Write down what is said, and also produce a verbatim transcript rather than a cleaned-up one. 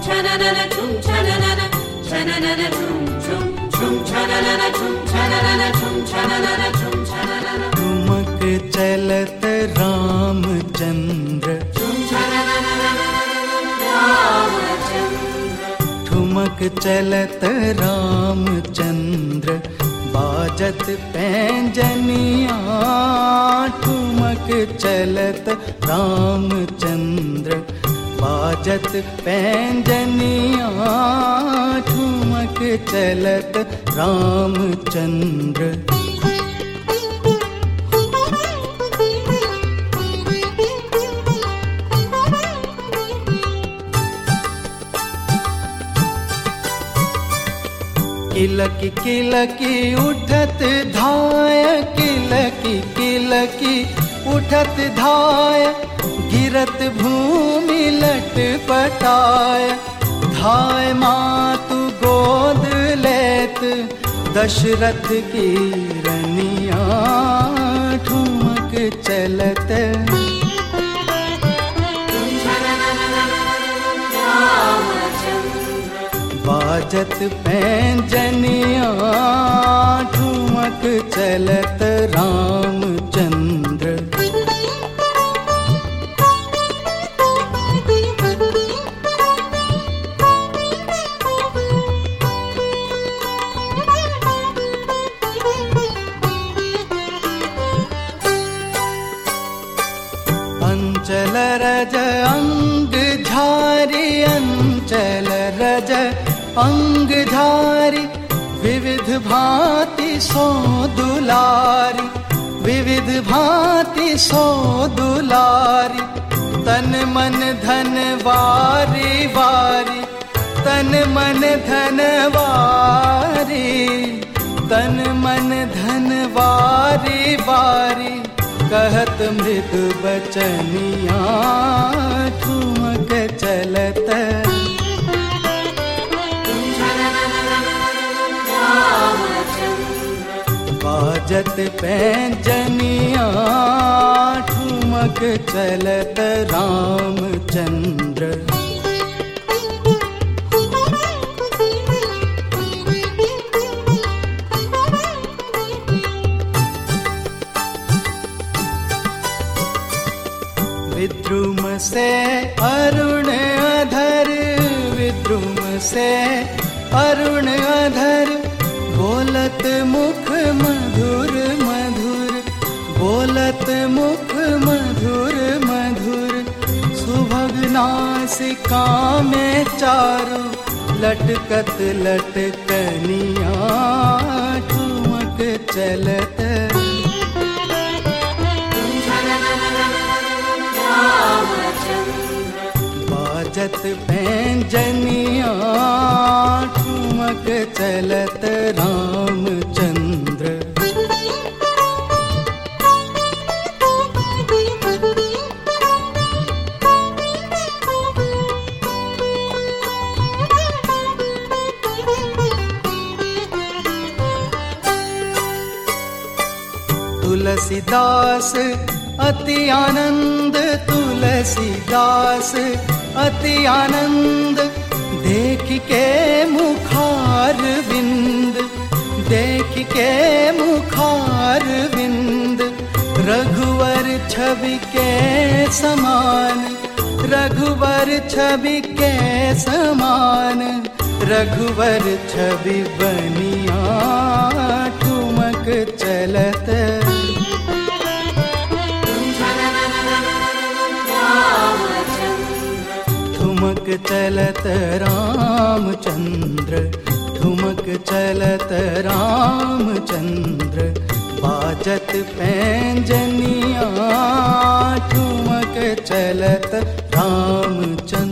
छननन छुम छननन छननन छुम छुम छुम छननन छुम छननन छुम छननन छुम छननन ठुमक चलत रामचंद्र छुम छननन रामचंद्र ठुमक चलत रामचंद्र बाजत पैंजनिया ठुमक चलत रामचंद्र बाजत पैंजनिया ठुमक चलत रामचंद्र किलकी किलकी उठत धाय किलकी किलकी उठत धाय गिरत भूमि लटपटाय धाय मातु गोद लेत दशरथ की रनिया ठुमक चलत बाजत पैंजनिया ठुमक चलत रामचंद्र अंचल रज अंग झारी अंचल रज अंग झारी विविध भांति सो दुलारी विविध भांति सो दुलारी तन मन धन वारी वारी तन मन धन वारी तन मन धन वारी वारी कहत मृदु बचनिया ठुमक चलत बाजत पैंजनिया ठुमक चलत रामचंद्र विद्रुम से अरुण अधर विद्रुम से अरुण अधर बोलत मुख मधुर मधुर बोलत मुख मधुर मधुर सुभग नासिका में चारु लटकत लटकनिया ठुमक चलत बाजत पैंजनिया ठुमक चलत रामचंद्र तुलसीदास अति आनंद तुलसीदास अति आनंद देख के मुखार विंद देख के मुखार विंद रघुवर छवि के समान रघुवर छवि के समान रघुवर छवि बनिया ठुमक चलत ठुमक चलत रामचंद्र ठुमक चलत रामचंद्र बाजत पैंजनिया ठुमक चलत रामचंद्र